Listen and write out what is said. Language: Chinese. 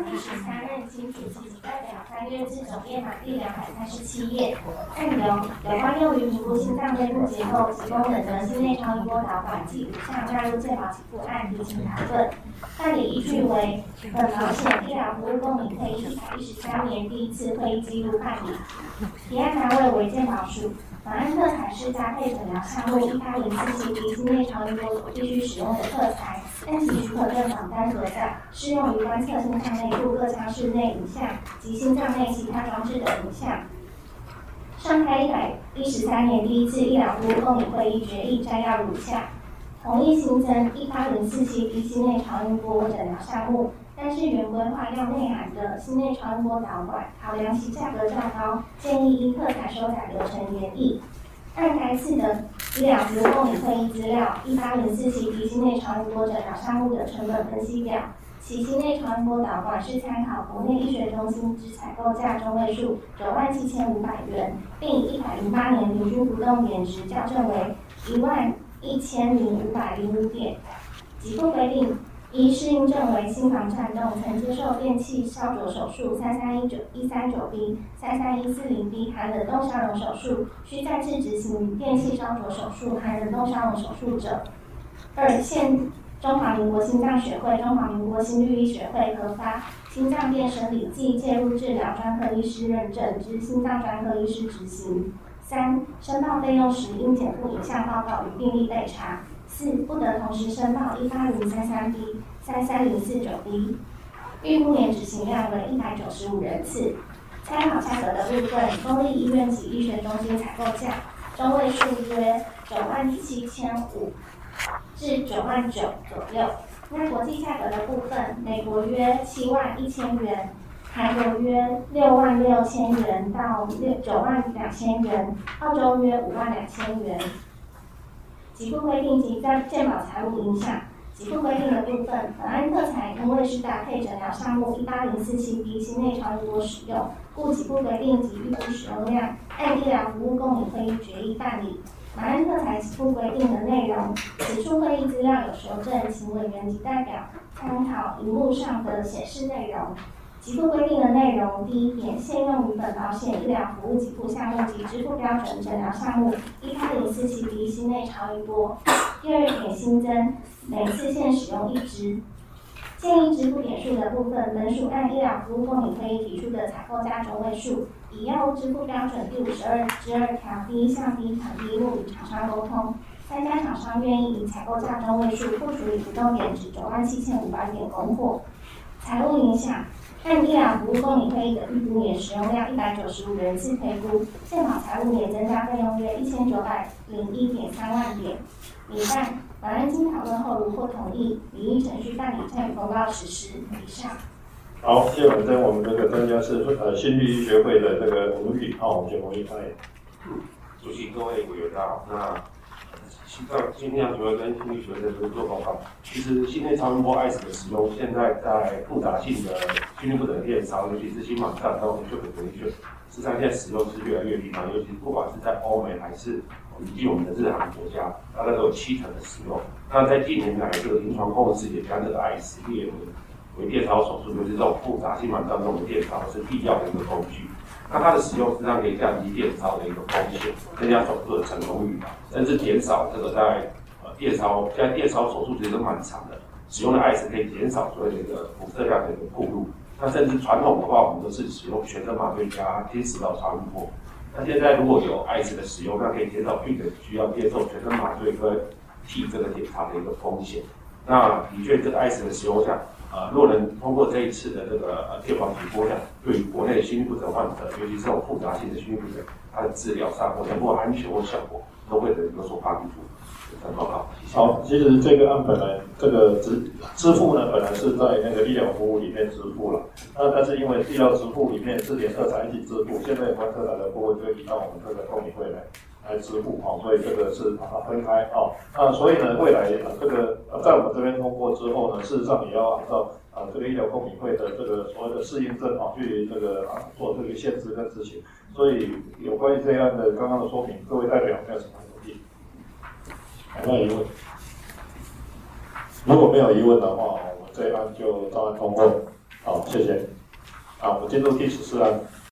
第13任经主席及代表翻阅至总页码第237页。按有关用于评估心脏内部结构及功能的心内超音波导管暨5项纳入健保给付案提请讨论。办理依据为本保险医疗服务公民会议113年第1次会议记录办理。提案单位为健保署。马鞍特材是搭配诊疗项目1804CT心内超音波所必须使用的特材，但其许可证榜单所载，适用于观测心脏内部各腔室内影像及心脏内其他装置的影像。上开113年第1次医疗服务公民会议决议摘要如下：同意新增1804CT心内超音波诊疗项目。但是原规划要内含的心内超音波导管，考量其价格较高，建议因特材修改流程研议。按该次的医疗服务公民会议资料1804CT心内超音波诊疗项目的成本分析表，其心内超音波导管是参考国内医学中心之采购价中位数97500元，并以108年平均不动点值校正为11505点。给付规定。依适应症为心房颤动，曾接受电气消灼手术33139B、33140B 含冷冻消融手术，需再次执行电气消灼手术含冷冻消融手术者。2. 现中华民国心脏学会、中华民国心律医学会核发心脏电生理暨介入治疗专科医师认证之心脏专科医师执行。3. 申报费用时应检附影像报告与病历备查。4. 不得同时申报18033B、33049B。预估年执行量为195人次。参考价格的部分，公立医院及医学中心采购价中位数约97500至99000左右。那国际价格的部分，美国约71000元，韩国约66000元到92000元，澳洲约52000元。给付规定及在健保财务影响。给付规定的部分，本案特材因为是搭配诊疗项目18047B心内超音波使用，故给付规定及预估使用量按医疗服务公民会议决议办理。本案特材给付规定的内容，此处会议资料有修正，请委员及代表参考荧幕上的显示内容。给付规定的内容，第1点，现用于本保险医疗服务给付项目及支付标准诊疗项目18047B心内超音波。第2点，新增每次限使用1支。建议支付点数的部分，本属按医疗服务公民会议提出的采购价中位数，以药物支付标准第52之2条第1项第1条第1目与厂商沟通。3家厂商愿意以采购价中位数不处理不动点值97500点供货。财务影响。按医疗服务公民会议的预估年使用量195人次推估，健保财务年增加费用约1901.3万点。拟办本案经讨论后，如获同意，拟依程序办理参与公告实施。以上。 好，谢本身我们这个专家是心律医学会的这个吴宇，我们请吴宇发言。 主席、各位委员好，那今天主要跟心律学会做报告。其实心内超音波 ICE 的使用，现在在复杂性的心律不整电烧，尤其是心房颤动、血管回血，事实上现在使用是越来越频繁，尤其是不管是在欧美还是以及我们的日韩国家，大概都有70%的使用。那在近年来，这个临床控制也将这个 ICE 列为电烧手术，尤其是这种复杂心房颤动的电烧是必要的一个工具。那它的使用实际上可以降低电烧的一个风险，增加手术的成功率，甚至减少这个在电烧，现在电烧手术其实都蛮长的，使用的 ICE 可以减少所谓的一个辐射量的一个暴露。那甚至传统的话，我们都是使用全身麻醉加听食道超音波。那现在如果有 ICE 的使用，那可以减少病人需要接受全身麻醉跟替这个检查的一个风险。那的确，这个 ICE 的使用下，若能通过这一次的这个健保给付下，对于国内心律不整患者，尤其是这种复杂性的心律不整，它的治疗上，或者不管安全或效果，都会有所帮助。报告。 好，其实这个案本来这个支付呢，本来是在那个医疗服务里面支付了，但是因为医疗支付里面是连特材一起支付，现在有关特材的部分就移到我们这个公民会来支付所以这个是把它分开那所以呢，未来这个在我们这边通过之后呢，事实上也要按照这个医疗公民会的这个所谓的适应症去这个做这个限制跟执行。所以有关于这样的刚刚的说明，各位代表没有什么问题？有没有疑问？如果没有疑问的话，我们这一案就照案通过。好，谢谢。好，我们进入第14案。